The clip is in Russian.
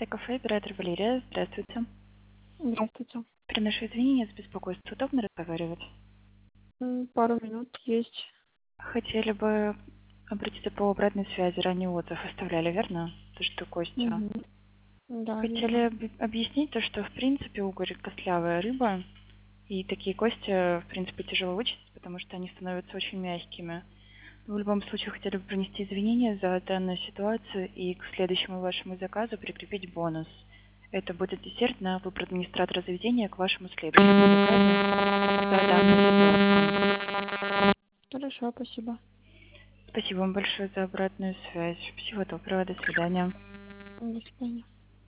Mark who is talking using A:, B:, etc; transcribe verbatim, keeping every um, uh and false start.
A: кафе, оператор Валерия. Здравствуйте.
B: Здравствуйте.
A: Приношу извинения за беспокойство. Удобно разговаривать?
B: М, Пару минут есть.
A: Хотели бы обратиться по обратной связи. Ранее отзыв оставляли, верно? То, что Костя.
B: Мгм. Да,
A: Хотели
B: верно.
A: об- объяснить то, что в принципе угорь костлявая рыба, и такие кости, в принципе, тяжело вычистить, потому что они становятся очень мягкими. В любом случае, хотели бы принести извинения за данную ситуацию и к следующему вашему заказу прикрепить бонус. Это будет десерт на выбор администратора заведения к вашему следующему заказу за данную ситуацию.
B: Хорошо, спасибо.
A: Спасибо вам большое за обратную связь. Всего доброго, до свидания.
B: До свидания.